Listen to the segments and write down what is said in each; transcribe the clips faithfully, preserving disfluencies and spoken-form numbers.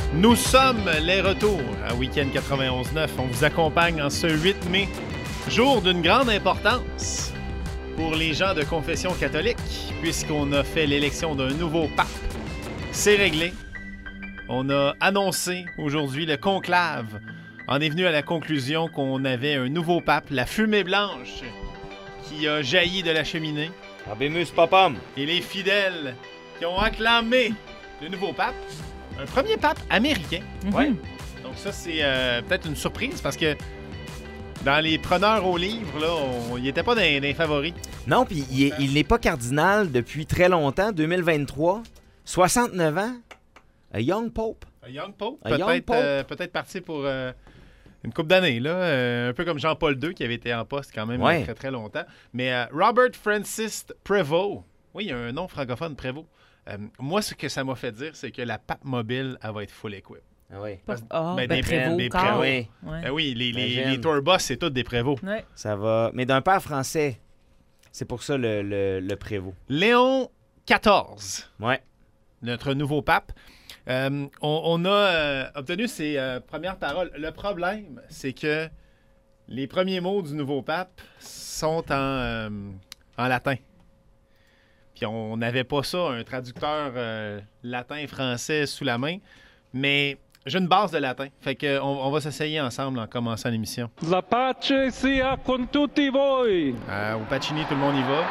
Nous sommes les retours à Week-end quatre-vingt-onze neuf. On vous accompagne en ce huit mai, jour d'une grande importance pour les gens de confession catholique, puisqu'on a fait l'élection d'un nouveau pape. C'est réglé. On a annoncé aujourd'hui le conclave. On est venu à la conclusion qu'on avait un nouveau pape, la fumée blanche, qui a jailli de la cheminée. Habemus papam. Et les fidèles qui ont acclamé le nouveau pape. Un premier pape américain. Mm-hmm. Ouais. Donc ça, c'est euh, peut-être une surprise parce que dans les preneurs au livre, là, on, il n'était pas dans, dans les favoris. Non, puis il, est- il n'est pas cardinal depuis très longtemps, deux mille vingt-trois, soixante-neuf ans, a young pope. Un young pope, Un young peut-être, pope. euh, peut-être parti pour euh, une couple d'années, là, euh, un peu comme Jean-Paul deux qui avait été en poste quand même Ouais. très très longtemps. Mais euh, Robert Francis Prévost, oui, il y a un nom francophone, Prévost. Euh, moi, ce que ça m'a fait dire, c'est que la pape mobile, elle va être full equip. Ah oui. Ah, Ben, ben, des Prévost, des corps. Prévost. Oui. Ouais. Ben oui, les, les, Imagine. les tour boss, c'est tous des Prévost. Ouais. Ça va. Mais d'un père français. C'est pour ça le, le, le prévôt. Léon quatorze, Ouais. notre nouveau pape. Euh, on, on a euh, obtenu ses euh, premières paroles. Le problème, c'est que les premiers mots du nouveau pape sont en, euh, en latin. Puis on n'avait pas ça, un traducteur euh, latin-français sous la main. Mais j'ai une base de latin. Fait que on, on va s'essayer ensemble en commençant l'émission. La pace sia con tutti voi. Euh, au Pacini, tout le monde y va.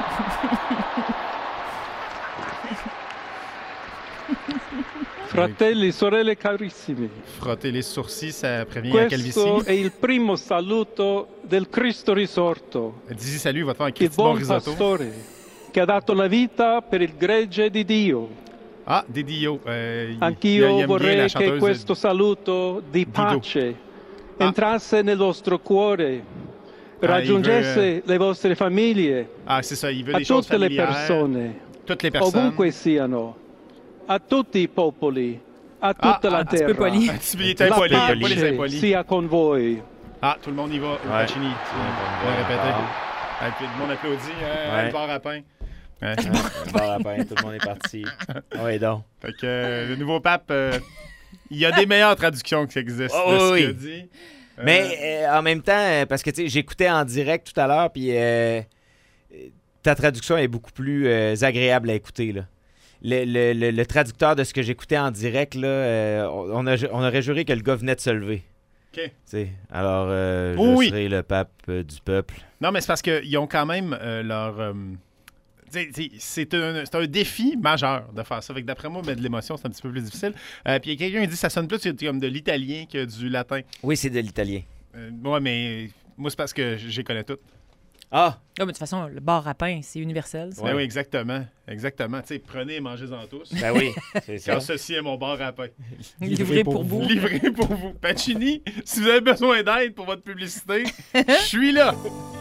Fratelli, sorelle carissimi, Frotter les sourcils, ça prévient la calvitie. questo è il primo saluto del Cristo risorto, Dis salut, il va te faire un il petit bon buon risotto. pastore che ha dato la vita per il gregge di Dio. Ah, Didio. Euh, il- il Anch'io aime bien la vorrei che chanteuse questo saluto di Dido. pace Ah. entrasse nel vostro cuore, raggiungesse veut, le vostre famiglie, Ah, c'est ça, il veut a des choses tutte le familières. persone, Toutes les personnes. ovunque siano, a tutti i popoli, a Ah, tutta ah, la un petit peu terra. poli. Un petit billet La impoli, pas les pace impolis. sia con voi. Ah, tout le monde y va au Pacini. On va répéter. Ah, puis le monde applaudit. Hein, Ouais. Le bar à pain. Ouais. Bon, à peine, tout le monde est parti. Oui, donc. Fait que euh, le nouveau pape, euh, il y a des meilleures traductions qui existent Oh, de ce oui, qu'il a oui. dit. Euh, Mais euh, en même temps, euh, parce que tu sais, j'écoutais en direct tout à l'heure, puis euh, ta traduction est beaucoup plus euh, agréable à écouter, là. Le, le- le- le traducteur de ce que j'écoutais en direct, là, euh, on, a- on aurait juré que le gars venait de se lever. OK. Tu sais, alors, euh, je Oh oui. serai le pape euh, du peuple. Non, mais c'est parce qu'ils ont quand même euh, leur... euh, tu sais, tu sais, c'est un, c'est un défi majeur de faire ça. Fait que d'après moi, mettre de l'émotion, c'est un petit peu plus difficile. Euh, Puis il y a quelqu'un qui dit que ça sonne plus comme de l'italien que du latin. Oui, c'est de l'italien. Euh, ouais, mais moi, c'est parce que je les connais toutes. Ah! Ah, mais de toute façon, le bar à pain, c'est universel. ça. Ben oui, exactement. Exactement. Tu sais, prenez et mangez-en tous. Ben oui, c'est ça. Car ceci est mon bar à pain. Livré pour vous. Livré pour vous. Pacini, si vous avez besoin d'aide pour votre publicité, je suis là.